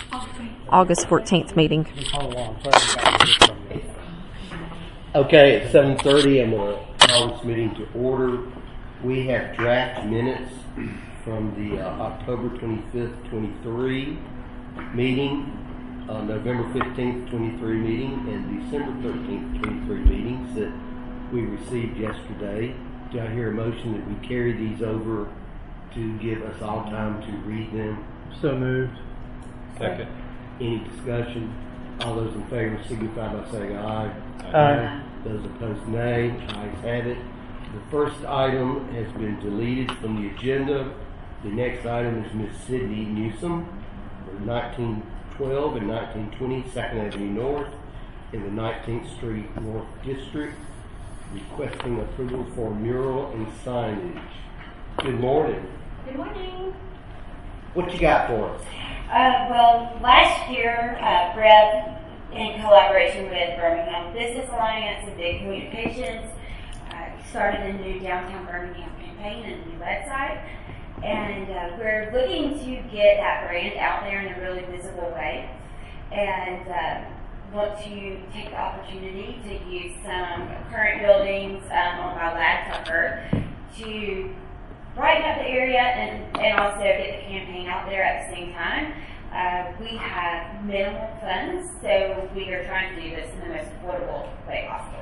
August 14th meeting. Okay, at 7:30, I'm going to call this meeting to order. We have draft minutes from the October 25th, 23 meeting, November 15th, 23 meeting, and December 13th, 23 meetings that we received yesterday. Do I hear a motion that we carry these over to give us all time to read them? So moved. Second. Any discussion? All those in favor signify by saying aye. Aye. Those opposed, nay. Ayes have it. The first item has been deleted from the agenda. The next item is Miss Sydney Newsom, 1912 and 1920 2nd Avenue North in the 19th Street North District, requesting approval for mural and signage. Good morning. Good morning. What you got for us? Well, last year, Brett, in collaboration with Birmingham Business Alliance and Big Communications, started a new Downtown Birmingham campaign and a new website. And we're looking to get that brand out there in a really visible way. And want to take the opportunity to use some current buildings on my lab cover to brighten up the area and also get the campaign out there at the same time. We have minimal funds, so we are trying to do this in the most affordable way possible.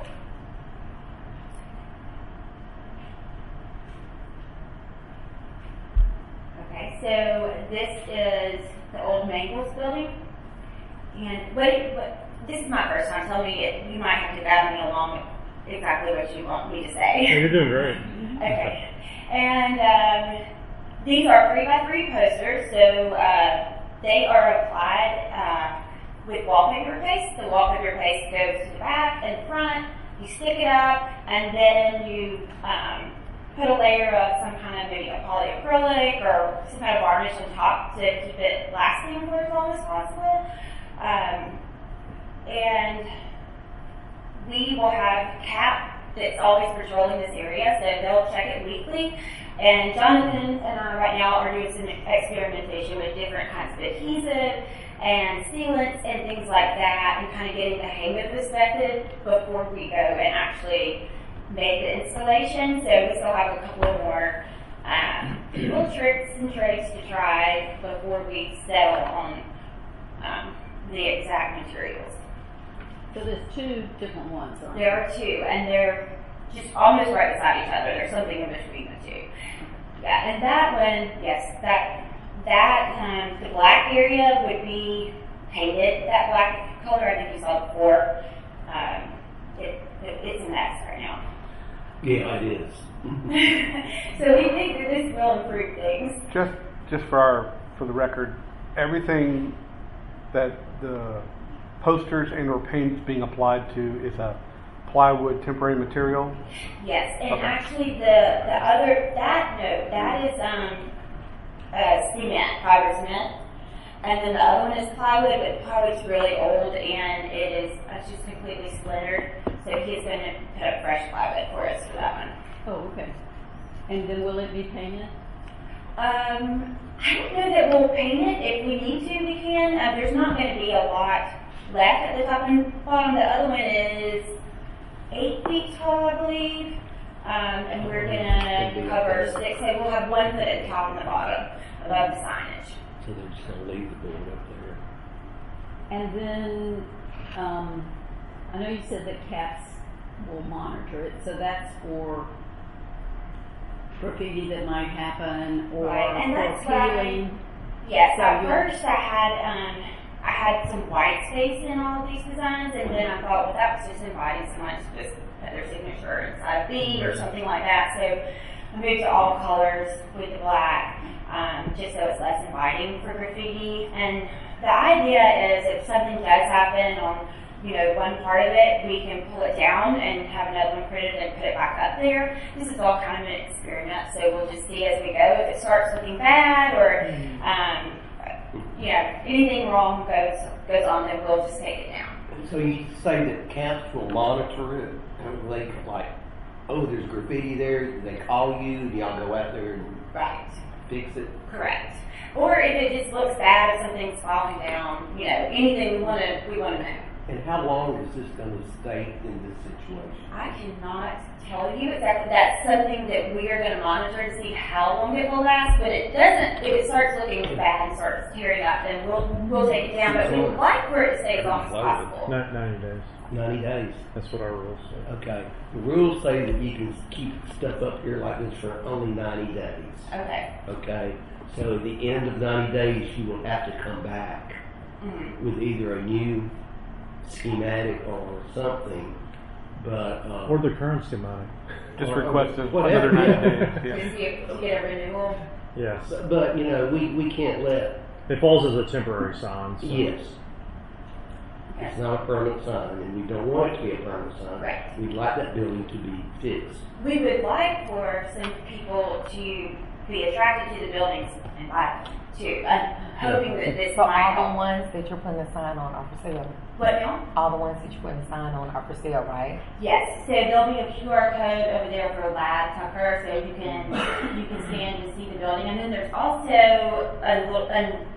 Okay, so this is the old Mangles building. And this is my first time. Tell me, you might have to guide me along with exactly what you want me to say. You're doing great. Okay. And these are 3x3 posters, so they are applied with wallpaper paste. The wallpaper paste goes to the back and front. You stick it up, and then you put a layer of some kind of maybe a polyacrylic or some kind of varnish on top to keep it lasting for as long as possible. And we will have CAP that's always patrolling this area, so they'll check it weekly. And Jonathan and I right now are doing some experimentation with different kinds of adhesive and sealants and things like that, and kind of getting the hang of this method before we go and actually make the installation. So we still have a couple of more little tricks and tricks to try before we settle on the exact materials. So there's two different ones, aren't There are two, and they're just almost right beside each other. There's something in between the two. Yeah, and that one, yes, the black area would be painted that black color. I think you saw before. It's a mess right now. Yeah, it is. So we think that this will improve things. Just for the record, everything that the posters and or paints being applied to is a plywood temporary material? Yes, and okay. Actually that is cement, fiber cement. And then the other one is plywood, but plywood's really old and it's just completely splintered. So he's going to put up fresh plywood for us for that one. Oh, okay. And then will it be painted? I don't know that we'll paint it. If we need to, we can. There's not going to be a lot left at the top and bottom. The other one is 8 feet tall, I believe. And we're going to cover 6. So we'll have 1 foot at the top and the bottom above the signage. So they're just going to leave the board up there. And then, I know you said that CAPS will monitor it, so that's for graffiti that might happen or right. And that's healing. Yes, at first I had some white space in all of these designs, and then I thought, well, that was just inviting someone to just put their signature inside a bead or something like that. So I moved to all colors with the black, just so it's less inviting for graffiti. And the idea is if something does happen on one part of it, we can pull it down and have another one printed and put it back up there. This is all kind of an experiment, so we'll just see as we go. If it starts looking bad or anything wrong goes on, then we'll just take it down. So you say that CAPS will monitor it? They there's graffiti there. They call you, and y'all go out there and Right. fix it. Correct. Or if it just looks bad, if something's falling down, you know, anything we want to know. And how long is this going to stay in this situation? I cannot tell you exactly. That's something that we are going to monitor to see how long it will last. But it doesn't. If it starts looking bad and starts tearing up, then we'll take it down. But we would like for it to stay as long as possible. 90 days. 90 days. That's what our rules say. Okay. The rules say that you can keep stuff up here like this for only 90 days. Okay. Okay. So at the end of 90 days, you will have to come back with either a new schematic or something. But Or the current schematic. Just request whatever, another 90 yeah. days. To get a renewal. Yes. But you know, we can't let. It falls as a temporary sign. So. Yes. It's not a permanent sign, and we don't want it to be a permanent sign. Right. We'd like that building to be fixed. We would like for some people to be attracted to the buildings and buy them too. I'm hoping that this So might all the help. ones that you're putting a sign on are for sale? What now? All the ones that you're putting a sign on are for sale, right? Yes, so there'll be a QR code over there for Lab Tucker, so you can scan to see the building. And then there's also a little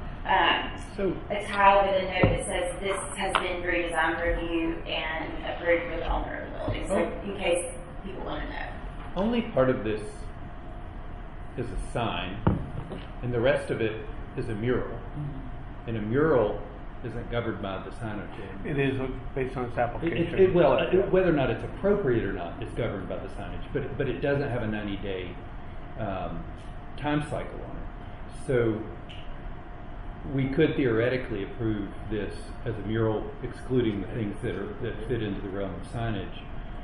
a tile with a note that says this has been redesigned, reviewed, and approved with the owner of the building. So in case people want to know. Only part of this is a sign, and the rest of it is a mural. And a mural isn't governed by the signage. It is based on its application. Whether or not it's appropriate or not is governed by the signage, but it doesn't have a 90-day time cycle on it. So we could theoretically approve this as a mural, excluding the things that fit into the realm of signage.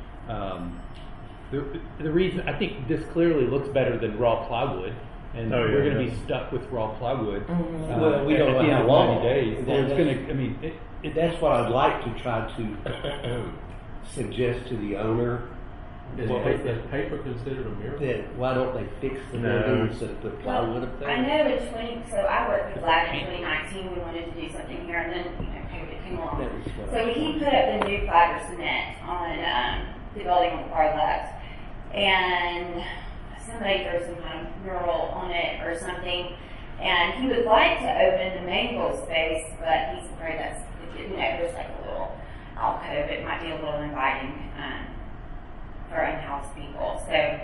The reason I think this clearly looks better than raw plywood, and we're going to be stuck with raw plywood. Well, we don't know at the how end of long. 90 days. It's going to. I mean, That's what I'd like to try to suggest to the owner. Is paper considered a mural? That why don't they fix the No. building instead of put plywood up there? I know so I worked with Lab in 2019, we wanted to do something here, and then, COVID came along. That was what So he put up the new fiber cement on the building on the far left, and somebody threw some kind of mural on it or something, and he would like to open the main space, but he's afraid that's, there's like a little alcove, it might be a little inviting for unhoused people.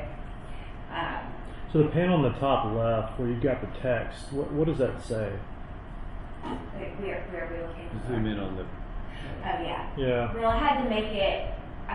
So the panel on the top left, where you've got the text, what does that say? Where are we looking for? zoom in on the. Oh yeah. Yeah. Well, I had to make it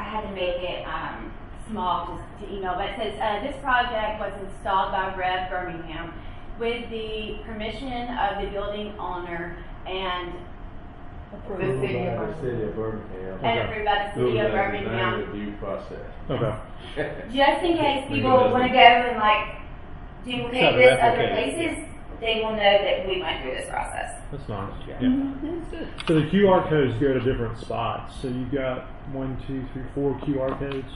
small to email, but it says this project was installed by Rev Birmingham with the permission of the building owner and The city of The city of Birmingham. and approved by the city of Birmingham. Review process. Okay. Just in case people Want to go and like Try duplicate to this other replicate it. places, they will know that we went through this process. That's nice. Yeah. So the QR codes go to different spots. So you've got 1, 2, 3, 4 QR codes.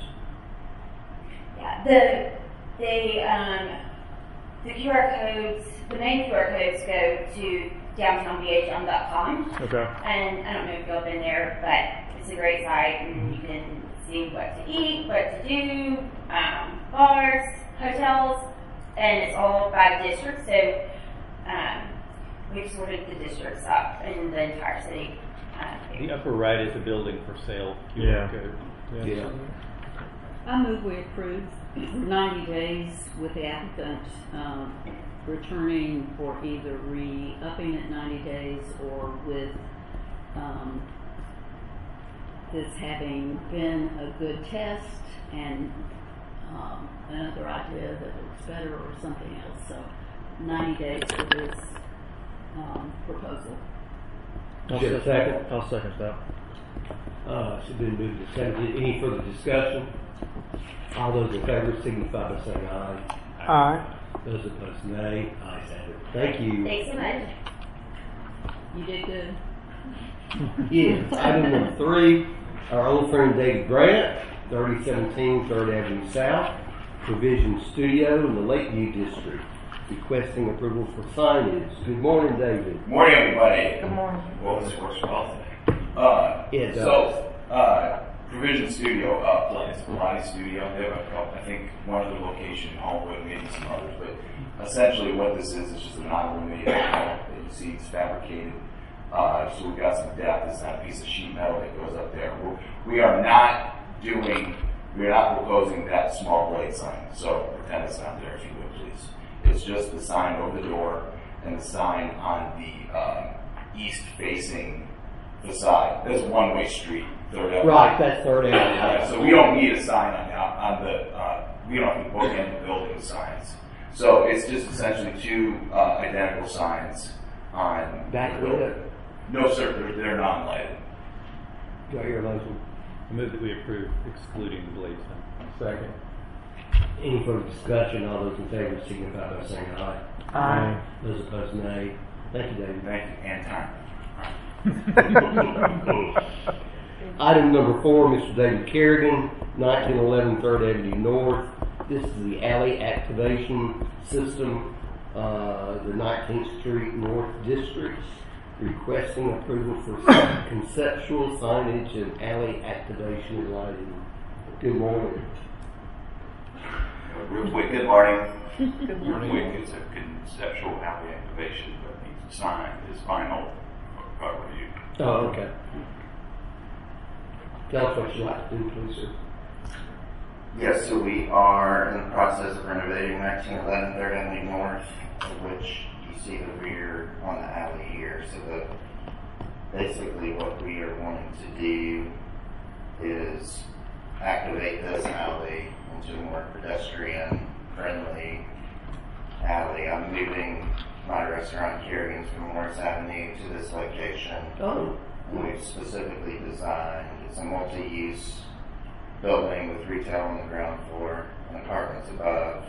Yeah, the QR codes, the main QR codes go to downtownbhm.com. Okay. And I don't know if y'all been there, but it's a great site, and you can see what to eat, what to do, bars, hotels, and it's all by district. So we've sorted the districts up in the entire city. The upper right is a building for sale QR Yeah. code. Yeah. I move we approve 90 days with the applicant returning for either re-upping at 90 days or with this having been a good test and another idea that looks better or something else. So 90 days for this proposal. Just a second. I'll second that. It's been moved to second. Any further discussion? All those in favor signify by saying aye. Aye. Those opposed, nay. Ayes have it. Thank you. Thanks so much. You did good. Yes. Item number 3, our old friend David Grant, 3017 3rd Avenue South, Provision Studio in the Lakeview District, requesting approval for signage. Good morning, David. Good morning, everybody. Good morning. Well, this works well today. It does. So, Provision Studio plays, Pilates Studio. They have a couple, I think one other location in Homewood, maybe some others, but essentially what this is just a non-illuminated metal that you see it's fabricated. So we've got some depth. It's not a piece of sheet metal that goes up there. We are not proposing that small blade sign. So pretend it's not there if you would, please. It's just the sign over the door and the sign on the east-facing facade. There's a one-way street. Third Avenue. Right, that's Third Avenue. Yeah, so we don't need a sign on the, we don't have to bookend the building with signs. So it's just essentially two identical signs on Back the building. window. No, sir, they're non-lighted. Do I hear a motion? I move that we approve excluding the blade sign. Second. Any further discussion? All those in favor signify by saying aye. Aye. Those opposed, nay. Thank you, David. Thank you, and time. Item number 4, Mr. David Kerrigan, 1911 3rd Avenue North. This is the alley activation system, the 19th Street North Districts, requesting approval for conceptual signage and alley activation and lighting. Good morning. Real quick, good morning. Good Real quick, it's a conceptual alley activation, but the sign is final review. Oh, okay. Tell us what you'd like to do, please, sir. Yes, so we are in the process of renovating 1911 3rd Avenue North, of which you see the rear on the alley here. So basically what we are wanting to do is activate this alley into a more pedestrian-friendly alley. I'm moving my restaurant Kerrigan's from Morris Avenue to this location. Oh. And we've specifically designed, it's a multi-use building with retail on the ground floor and apartments above.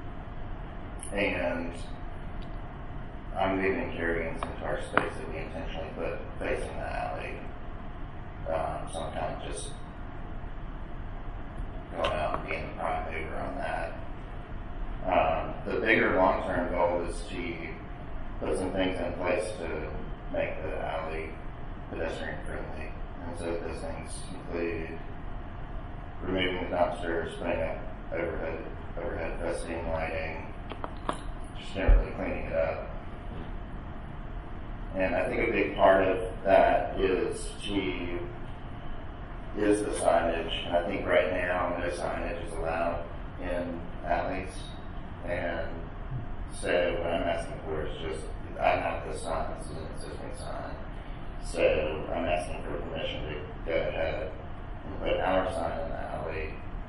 And I'm moving Kerrigan's into our space that we intentionally put facing the alley. So I'm kind of just going out and being the prime mover on that. The bigger long-term goal is to put some things in place to make the alley pedestrian friendly. And so those things include removing the dumpsters, putting up overhead festoon lighting, just generally cleaning it up. And I think a big part of that is the signage. And I think right now no signage is allowed in alleys. And so what I'm asking for is just, I have this sign, this is an existing sign. So I'm asking for permission to go ahead and put our sign in the alley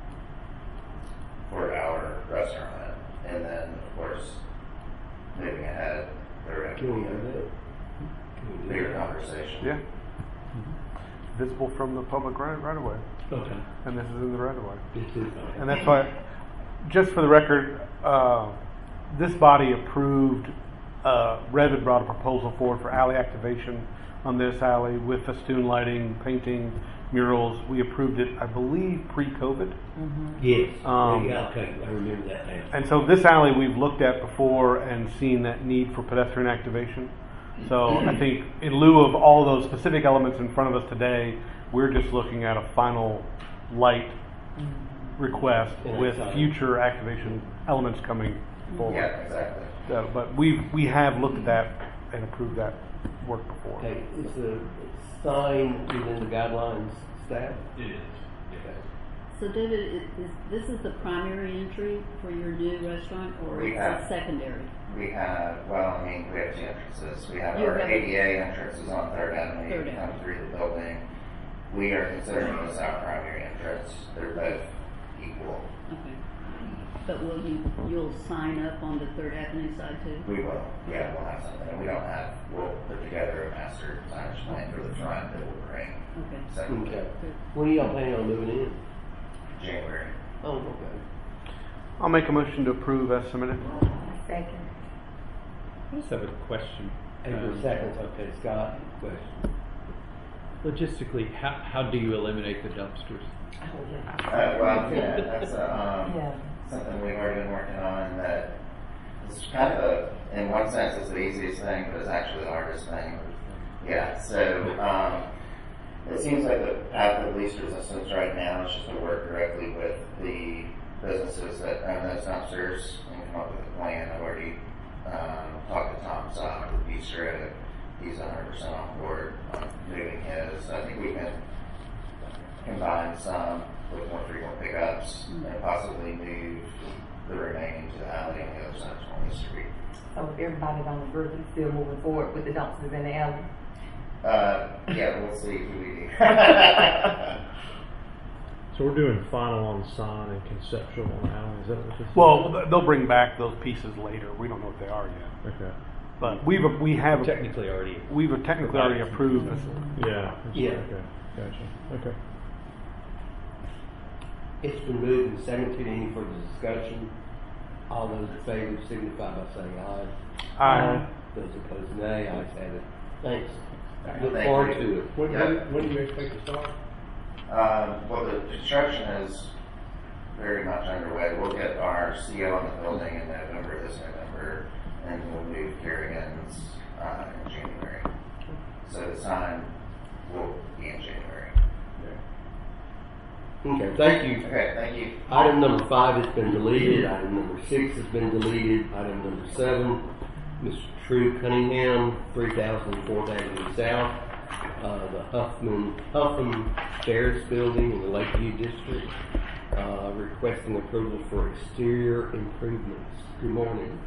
for our restaurant. And then, of course, moving ahead, there Can we will have be that? a bigger conversation. Yeah. Visible from the public right away. Okay. And this is in the right of way. It's too fine. And that's why, just for the record, this body approved, Rev had brought a proposal forward for alley activation on this alley with festoon lighting, painting, murals. We approved it, I believe, pre-COVID. Yes. Yeah, okay, I remember that now. And so this alley we've looked at before and seen that need for pedestrian activation. So I think in lieu of all those specific elements in front of us today, we're just looking at a final light request with future activation elements coming forward. Yeah, exactly. But we have looked at that and approved that work before. Okay, is the sign within the guidelines, staff? It is. So David, this is the primary entry for your new restaurant, or We it's have- a secondary? We have, we have two entrances. We have You our have- ADA entrances on 3rd Avenue. Third You come Avenue. through the building. We are considering this our primary entrance. They're both equal. Okay. But you'll sign up on the 3rd Avenue side too? We will. Yeah, we'll have something. We'll put together a master signage plan for the front that will bring Okay. second Okay. When are y'all planning on moving in? January. Oh, okay. I'll make a motion to approve as submitted. Second. I just have a question. April 2nd, okay, Scott, question. Logistically, how do you eliminate the dumpsters? Well, yeah, that's Yeah. something we've already been working on. That it's kind of in one sense, it's the easiest thing, but it's actually the hardest thing. Yeah. So It seems like the path of least resistance right now is just to work directly with the businesses that own those dumpsters and come up with a plan. I've already talked to Tom Sock with Bistro. He's 100% on board on moving his. I think we can combine some with more frequent pickups and possibly move the remaining to the alley on the other side of 20th Street. So everybody on the group is still moving forward with the dumpsters in the alley? Yeah, we'll see who we do. So we're doing final on the sign and conceptual on the alley. Is that what this is? Well, they'll bring back those pieces later. We don't know what they are yet. Okay. But we have Technically already. we've technically already approved this. Yeah. Yeah. Okay. Gotcha. Okay. It's been moved and seconded. Any further discussion? All those in favor signify by saying aye. Aye. Those opposed, nay. Ayes have it. Thanks. Look Thank forward you. to it. When do you expect to start? Well, the construction is very much underway. We'll get our CO on the building in November, this November, and we'll move Kerrigan's in January. So the sign will be in January. Okay, thank you. Okay, thank you. Item number 5 has been deleted. Item number 6 has been deleted. Item number 7, Mr. True Cunningham, 3000 4th Avenue South, the Huffman Ferris Building in the Lakeview District, requesting approval for exterior improvements. Good morning.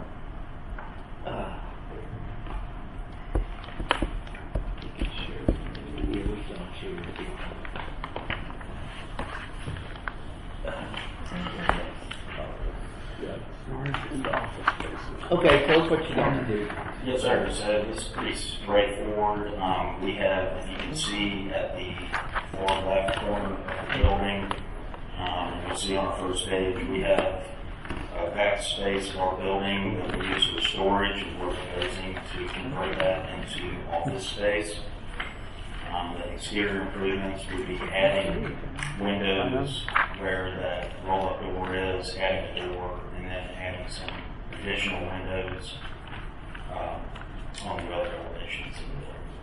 Okay, tell us what you got to do. Yes, sir. So this is pretty straightforward. We have, as you can see, at the far left corner of the building, you'll see on the first page, we have a back space of our building that we use for storage, and we're proposing to convert that into office space. The exterior improvements would be adding windows where that roll-up door is, adding a door, and then adding some additional windows on the other elevations of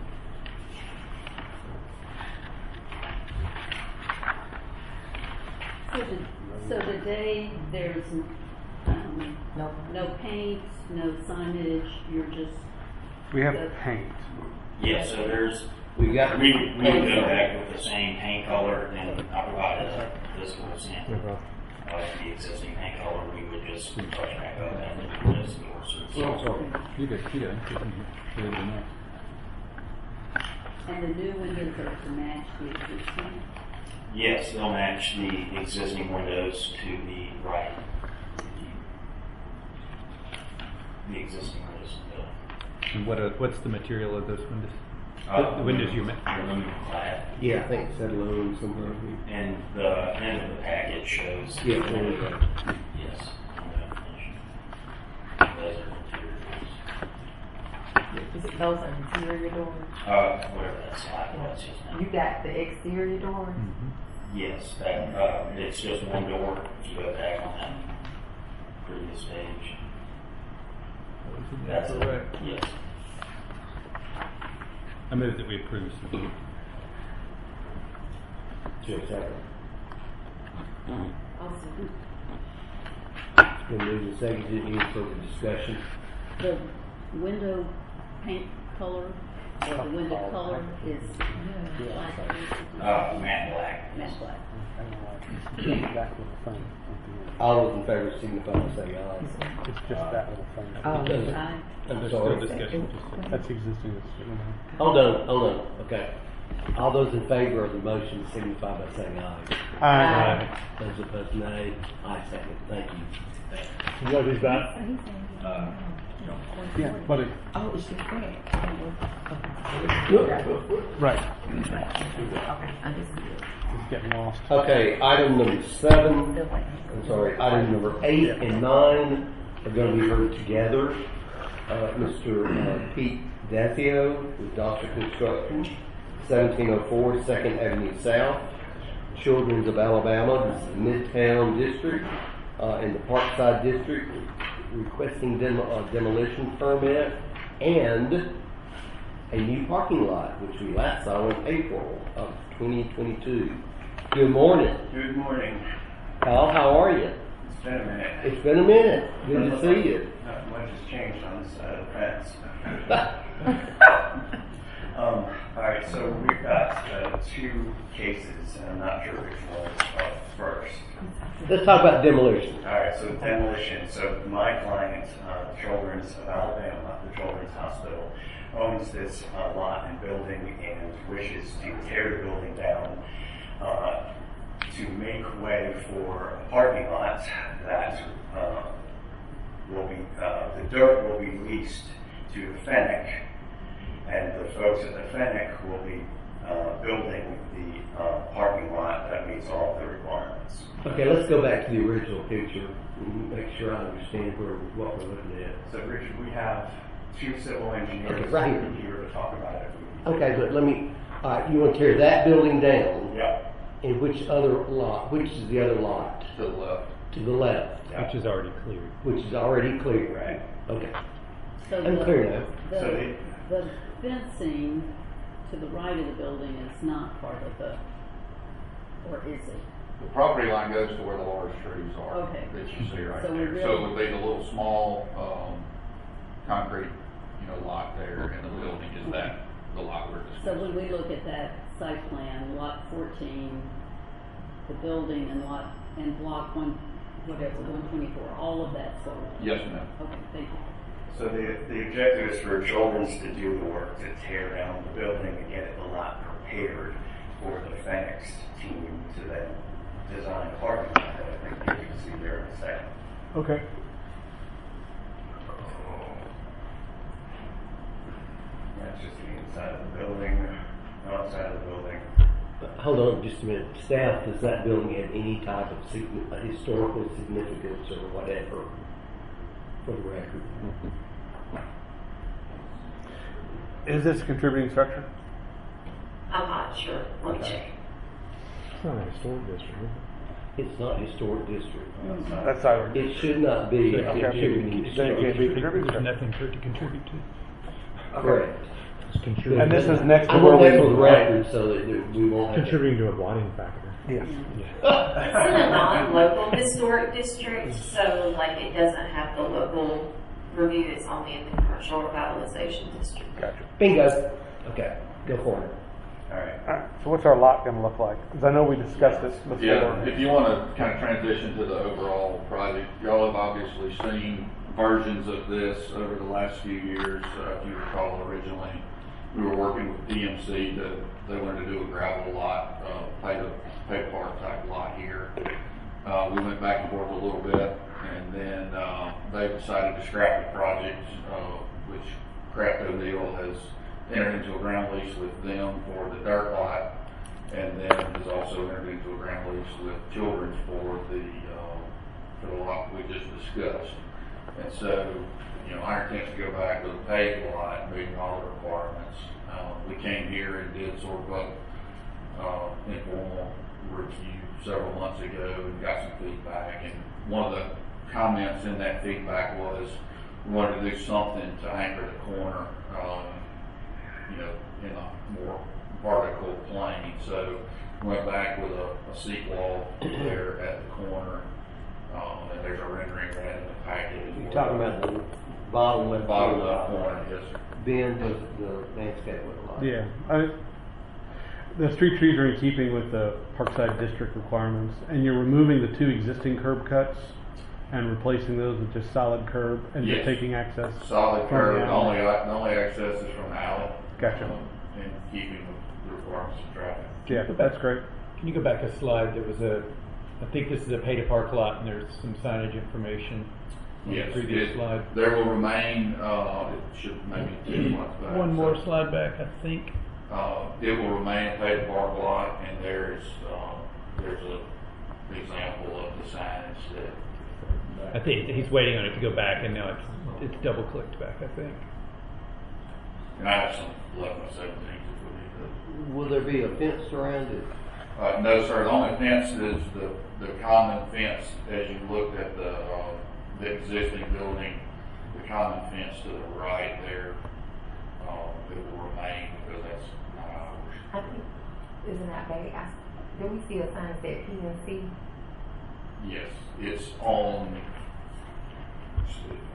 the building. So today, there's no paint, no signage, you're just... We have paint. Yeah, so there's, We've got we would go back with the same paint color, and I provided a physical sample of the existing paint color. We would just touch back up and just You good. And the new windows are to match the existing? Yes, they'll match the existing windows to the right. The existing windows. And what's the material of those windows? The windows you meant. Aluminum clad. Yeah, I think it's that alone somewhere. And the end of the packet shows. Yeah, there we go. Yes. Those are materials. Those are interior doors? Whatever that slide was just now. You got the exterior doors? Yes, that, it's just one door. If you go back on that previous page. That's correct. Yes. I move that we approve. Second. Also, It's been moved and seconded. Any further discussion? the window paint color, or the window color is black. Matte black. Matte black. All those in favor signify by saying aye. It's just that little thing. Aye. I'm There's sorry. still discussion. That's existing. Hold on. Okay. All those in favor of the motion signify by saying aye. Aye. Those opposed, nay. Aye, second. Thank you. You know these back? Yeah, but Oh, it's just that. right. I just It's getting lost. Okay, item number 7. I'm sorry, item number 8 and 9 are going to be heard together. Mr. Pete Dathio with Doctor Construction, 1704 2nd Avenue South, Children's of Alabama, this is the Midtown District, in the Parkside District, requesting demolition permit and a new parking lot, which we last saw in April of 2022. Good morning. Good morning. Al, how are you? It's been a minute. It's been a minute. Good to see you. Not much has changed on this side of the fence. Alright, so we've got two cases, and I'm not sure which one's up first. Let's talk about demolition. Alright, so demolition. So my client, Children's of Alabama, the Children's Hospital, owns this lot and building and wishes to tear the building down to make way for a parking lot that will be, the dirt will be leased to Fennec, and the folks at the Fennec will be building the parking lot that meets all the requirements. Okay, let's go back to the original picture and make sure I understand what we're looking at. So, Richard, we have two civil engineers right here to talk about it. Okay, but let me, you want to tear that building down? Yep. And which other lot? Which is the other lot? To the left. To the left. Yep. Which is already cleared. Which is already clear. Right. Okay. So I'm clear now. The fencing to the right of the building is not part of the, or is it? The property line goes to where the large trees are. Okay. That you see right So we there. really- So it would be the little small, concrete, lot there, and the building is that, the lot we're discussing. So when we look at that site plan, lot 14, the building and block 124, all of that's sold? Yes, ma'am. Okay, thank you. So the objective is for Children's to do the work to tear down the building and get the lot prepared for the Fenix team to then design a parking lot that I think you can see there in a second. Okay. That's just the inside of the building, outside of the building. Hold on just a minute. Staff, does that building have any type of historical significance or whatever for the record? Is this a contributing structure? I'm not sure. Let me check. It's not a historic district, is it? It's not a historic district. That's not. It should not be a Okay. contributing Then it can't be a structure. contributing There's structure. nothing for it to contribute to. Correct. It's contributing. And this is next to I where want that for the we. record so that we won't have contributing to a blotting factor. Yes. It's in a non-local historic district, so like it doesn't have the local review. It's only in the commercial revitalization district. Gotcha. Bingo. Okay, go for it. All right. All right. So what's our lot going to look like? Because I know we discussed this before. Yeah, if you want to kind of transition to the overall project, y'all have obviously seen versions of this over the last few years. If you recall, originally we were working with DMC they wanted to do a gravel lot, pay park type lot here. We went back and forth a little bit, and then they decided to scrap the project, which Kraft O'Neill has entered into a ground lease with them for the dirt lot, and then has also entered into a ground lease with Children's for the lot we just discussed. And so, our intent is to go back with a paved lot, meeting all the requirements. We came here and did sort of a informal review several months ago and got some feedback. And one of the comments in that feedback was we wanted to do something to anchor the corner, in a more vertical plane. So we went back with a seat wall there at the corner. And there's a rendering of that in the package. You're talking about the bottom left corner, yes. Bend of the landscape look like. Yeah. The street trees are in keeping with the Parkside District requirements, and you're removing the two existing curb cuts and replacing those with just solid curb and just taking access. Solid from curb. the alley. The only access is from the alley. Gotcha. In keeping with the requirements of traffic. Yeah, that's great. Can you go back a slide? There was I think this is a pay to park lot, and there's some signage information on the previous slide. There will remain, it should maybe 2 months back. One more slide back, I think. It will remain a pay to park lot, and there's an example of the signage that. I think he's waiting on it to go back, and now it's double clicked back, I think. And I have some 11 or 17 if we need those. Will there be a fence around it? No, sir. The only fence is the common fence. As you looked at the existing building, the common fence to the right there it will remain, because that's not ours. I think, isn't that bad? Did we see a sign that said PNC? Yes, it's on, let's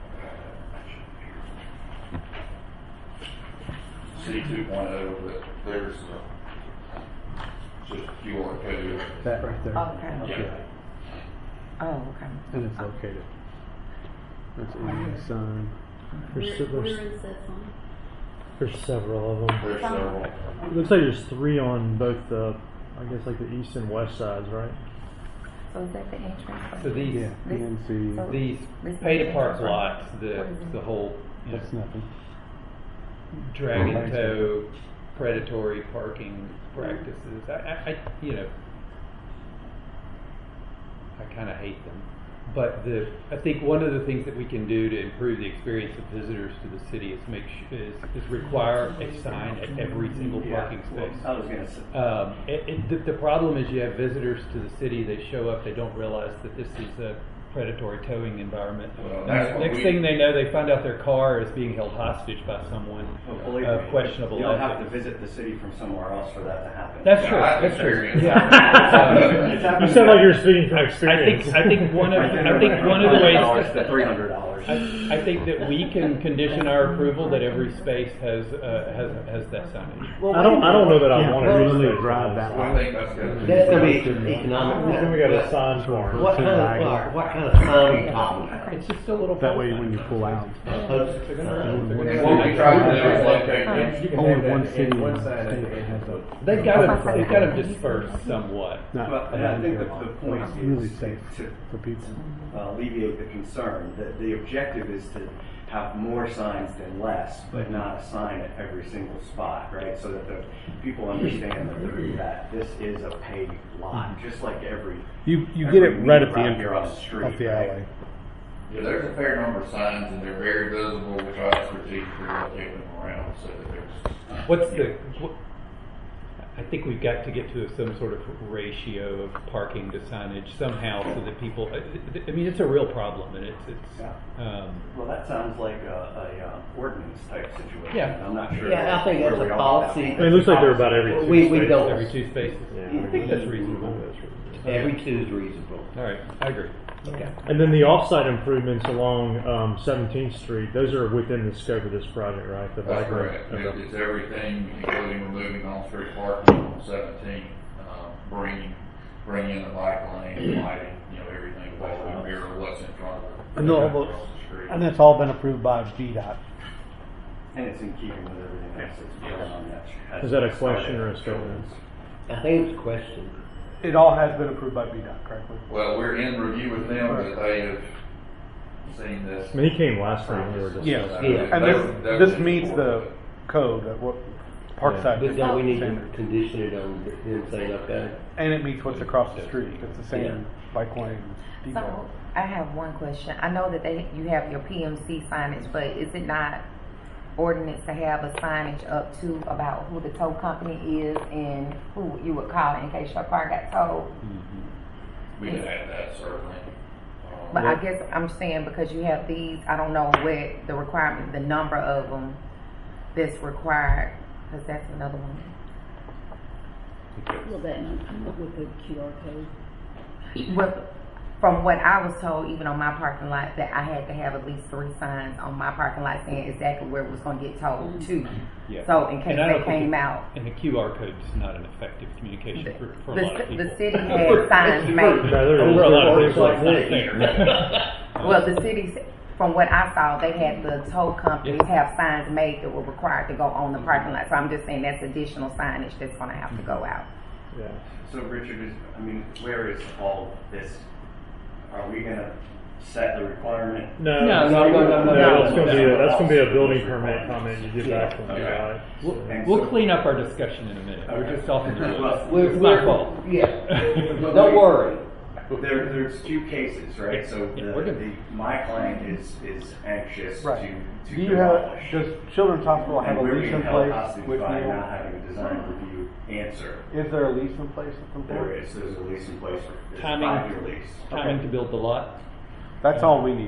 see, C2.0, but there's just a QR code. That right there. Oh, okay. Yeah. Oh, okay. And it's located. That's a sign. Where is that sign? There's several of them. There's several. It looks like there's 3 on both the, I guess like the east and west sides, right? So is that the entrance? So these, Yeah, PNC. these This pay to is park the entrance, lots, right? What is it? the whole, you know, That's nothing. drag and tow, predatory parking practices. I you know, I kind of hate them. But I think one of the things that we can do to improve the experience of visitors to the city is is require a sign at every single parking space. I was going to say. The problem is you have visitors to the city, they show up, they don't realize that this is a predatory towing environment. Well, And that's the what next we- thing they know, they find out their car is being held hostage by someone Well, believe of me, questionable you don't have to ethics. visit the city from somewhere else for that to happen. That's true. I've That's true. experienced Yeah. It's happened You sound like to- you're speaking from experience. I think one of the ways to $300. I think that we can condition our approval that every space has that signage. I don't know that I Yeah, want well, to let really me drive that I way. think that's good. That's gonna be economic. Then we got a sign for it. What kind of sign are you talking about? It's just a little. That way when you pull out. Post What sign. we try to do is locate Only one city in the state that has a. They've got them dispersed somewhat. Not Well, and I think that the point it's really is safe to for people. alleviate the concern that the objective is to have more signs than less, but not a sign at every single spot, right? So that the people understand that this is a paid lot, just like every. You get it right at the meat here on entrance street, off the right? alley. Yeah, there's a fair number of signs, and they're very visible. We try to strategically locate them around so that there's. I think we've got to get to some sort of ratio of parking to signage somehow so that people, I mean, it's a real problem and Well, that sounds like a ordinance type situation. Yeah. I'm not sure. Yeah, I think that's where we a are policy. with I mean, it looks like they're about every two We spaces. don't. every 2 spaces. I think that's reasonable. Every 2 is reasonable. All right, I agree. Okay. And then the off-site improvements along 17th Street, those are within the scope of this project, right? The That's bike lane. correct. Okay. It's everything, including removing on-street parking on 17, bringing in the bike lane, lighting, everything, about mirror what's in front of it. And all across those- the street. And that's all been approved by VDOT. And it's in keeping with everything else that's going on that. Is that a question or a statement? I think it's a question. It all has been approved by VDOT, correctly? Well, we're in review with them, but they have seen this. I mean, he came last time we were discussing. Yeah. And this meets the code, what Parkside. But don't we need to condition it on them saying, okay? And it meets what's across the street. It's the same Yeah. bike lane. So I have one question. I know that you have your PMC signage, but is it not ordinance to have a signage up to about who the tow company is and who you would call in case your car got towed? We can add that, certainly. But I guess I'm saying because you have these, I don't know what the requirement, the number of them that's required, because that's another one. Will that not come up with a QR code? Well, from what I was told, even on my parking lot, that I had to have at least 3 signs on my parking lot saying exactly where it was going to get towed to. Yeah. So in case And I don't they think came it- out. And the QR code is not an effective communication for a lot of people. The city had signs made. For a lot of people, it's not fair. Well, the city, from what I saw, they had the tow companies have signs made that were required to go on the parking lot. So I'm just saying that's additional signage that's going to have to go out. Yeah. So Richard, where is all this? Are we going to set the requirement? No, No. That's going to be a building permit comment you get back from the guy. We'll clean up our discussion in a minute. We're just off in the Well, woods. It's my fault. Yeah. Don't worry. There's 2 cases, right? So Yeah, we're good. my client is anxious Right. to Do you have, demolish. does Children's Hospital have a And we're lease being in held place hostage with by you? not having a design review answer. Is there a lease in place with them? There's a lease in place for it's a Timing. 5-year lease. Timing to build the lot. That's all we need.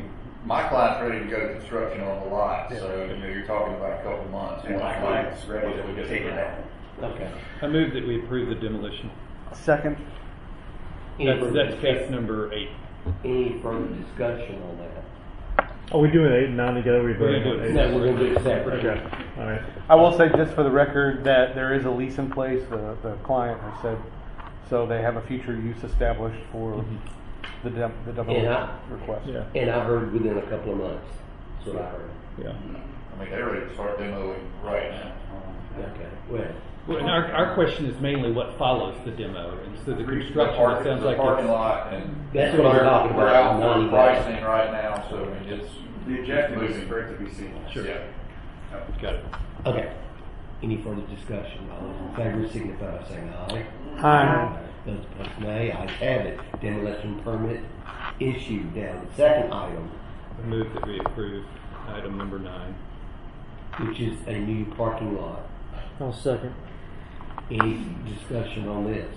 my client's ready to go to construction on the lot, so you're talking about a couple months. And my client's ready to take it down. Okay. I move that we approve the demolition. Second. That's case number 8. Any further discussion on that? Are we doing 8 and 9 together? We're gonna do it. No, we're going to do it separate. Okay. All right. I will say just for the record that there is a lease in place. The client has said, so they have a future use established for the demolition request. Yeah. And I heard within a couple of months. That's what I heard. Yeah. I mean, they're ready to start demoing right now. Okay. Well, Well, and our question is mainly what follows the demo, and so the The construction, it sounds like parking it's, lot, and that's what I'm talking we're about. out for pricing right now, so I mean, it's The objective is moving. for it to be seamless. Sure. Yeah. got it. okay. Any further discussion? All those in favor signify by saying aye. Aye. Those opposed, nay. Ayes have it. Demolition permit issued. Now, the second item, I move that we approve item number 9. which is a new parking lot. I'll second. Any discussion on this?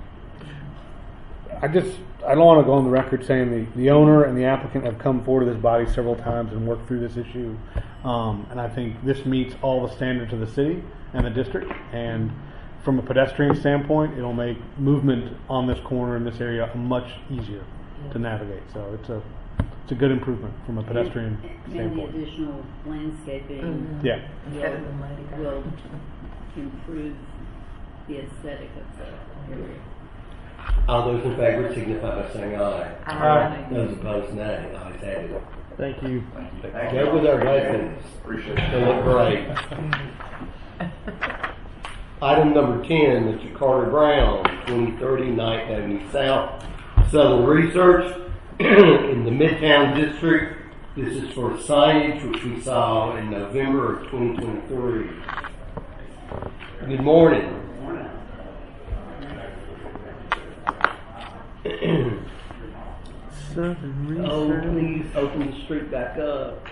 I don't want to go on the record saying the owner and the applicant have come forward to this body several times and worked through this issue. And I think this meets all the standards of the city and the district. And from a pedestrian standpoint, it'll make movement on this corner in this area much easier to navigate. So it's a good improvement from a pedestrian And the standpoint. additional landscaping Yeah. will improve the aesthetic of the area. All those in favor signify by saying aye. Aye. Those opposed, nay. Ayes have it. Thank you. Go with our blessings. Appreciate it. They look great. Item number 10, Mr. Carter Brown, 2030 9th Avenue South, Southern Research in the Midtown District. This is for signage which we saw in November of 2023. Good morning. Oh, please open the street back up.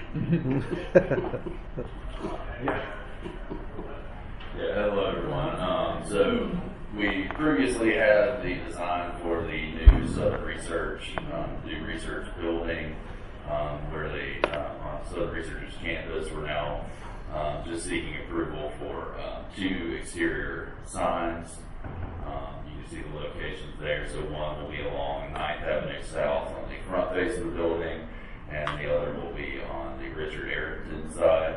Yeah, hello everyone. So we previously had the design for the new Southern Research building, where the Southern Research's campus. We're now just seeking approval for 2 exterior signs. You can see the locations there. So one will be along 9th Avenue South on the front face of the building, and the other will be on the Richard Arrington side.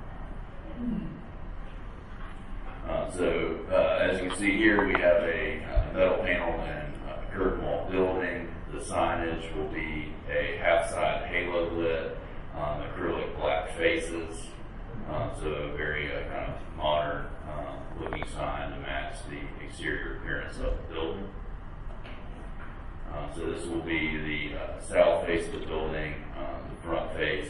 As you can see here, we have a metal panel and curtain wall building. The signage will be a half-side halo lit, acrylic black faces. So a very kind of modern looking sign to match the exterior appearance of the building. So this will be the south face of the building, the front face,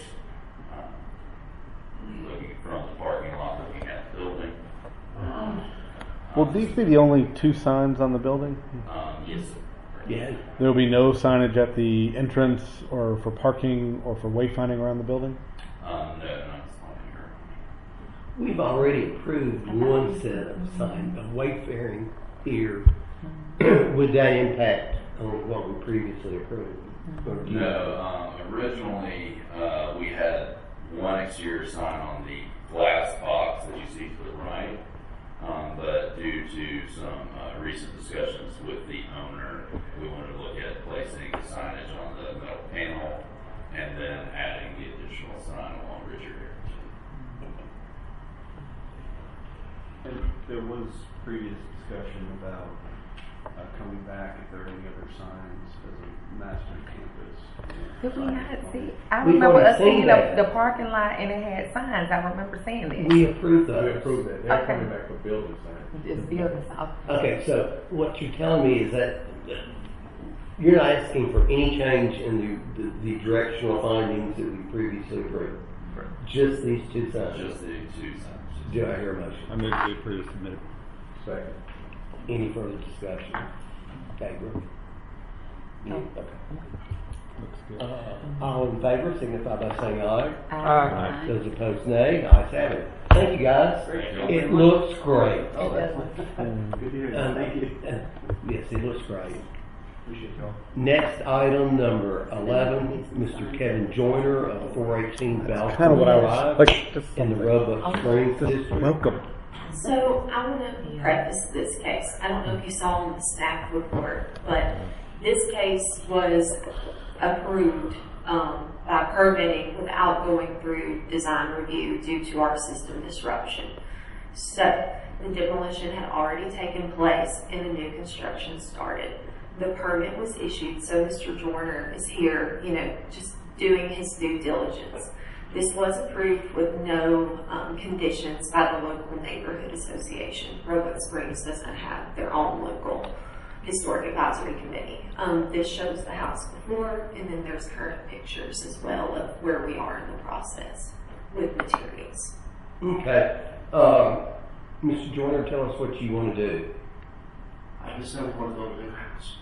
looking from the parking lot, looking at the building. Will these be the only 2 signs on the building? Yes. Yeah. There will be no signage at the entrance or for parking or for wayfinding around the building? No, not here. We've already approved one set of signs of wayfaring here. Would that impact on what we previously approved? Or do you- No, originally we had one exterior sign on the glass box that you see to the right, but due to some recent discussions with the owner, we wanted to look at placing signage on the metal panel and then adding the additional sign along Richard Arrington. And there was previous discussion about coming back if there are any other signs as a master campus. Did we not see? I We've remember already us seen seeing that. the parking lot and it had signs. I remember seeing that. We approved that. They're Okay. coming back with building signs. It's buildings. Okay, so what you're telling me is that you're not asking for any change in the directional findings that we previously approved. Just these 2 signs. Just the 2 signs. Do I hear a motion? I move to approve submitted. Second. Any further discussion? Okay, Brooke? No? Okay. Looks good. All in favor signify by saying aye. Aye. Those opposed, nay. Ayes have it. Thank you, guys. It looks great. Good to hear. Thank you. Yes, it looks great. Appreciate y'all. Next item, number 11, Mr. Kevin Joyner of 418 Balfour Kind of what I was Drive like. Just in the Roebuck Springs District. welcome. So I want to preface this case. I don't know if you saw in the staff report, but this case was approved by permitting without going through design review due to our system disruption. So the demolition had already taken place and the new construction started. The permit was issued, so Mr. Joyner is here, just doing his due diligence. This was approved with no conditions by the local neighborhood association. Roebuck Springs doesn't have their own local historic advisory committee. This shows the house before, and then there's current pictures as well of where we are in the process with materials. Okay. Mr. Joyner, tell us what you want to do. I just never want to build a new house.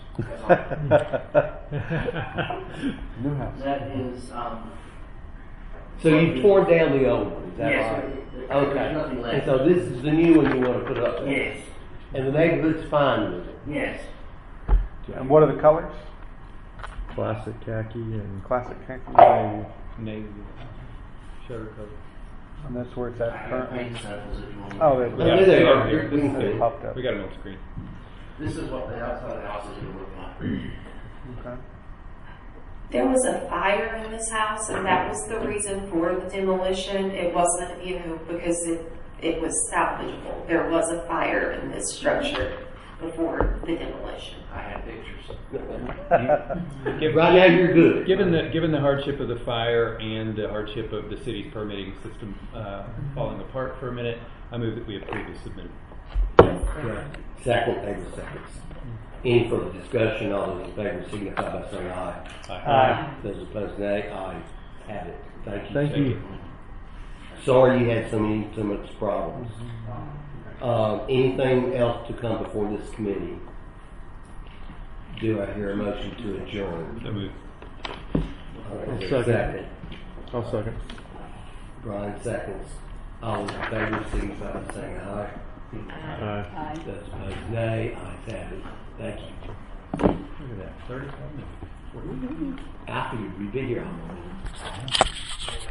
New house. That is, So you tore down the old one, is that yes, right? there's Okay. nothing left. And so this is the new one you want to put up there? Yes, And the neighborhood's fine with it? yes. And what are the colors? Classic khaki and Classic khaki. Navy, shutter cover. And that's where it's I at have currently. paint samples if you want. Oh, Yeah, there they Yeah, are. here, We can they see. popped up. We got them on screen. This is what the outside of the house is going to look like. Okay. There was a fire in this house, and that was the reason for the demolition. It wasn't, because it was salvageable. There was a fire in this structure before the demolition. I have pictures. Right now you're good. Given the hardship of the fire and the hardship of the city's permitting system falling apart for a minute, I move that we approve the submitted. Right. Second, David seconds. Any further discussion? All those in favor signify by saying aye. Aye. Those opposed, nay. Ayes have it. Thank you. Thank you. Sorry you had so much problems. Anything else to come before this committee? Do I hear a motion to adjourn? So moved. All right, I'll is there a second. I'll second. Brian seconds. All in favor signify by saying aye. Aye. Those opposed, nay. Ayes have it. Thank you. Look at that, 35 minutes. I figured we'd be here all morning.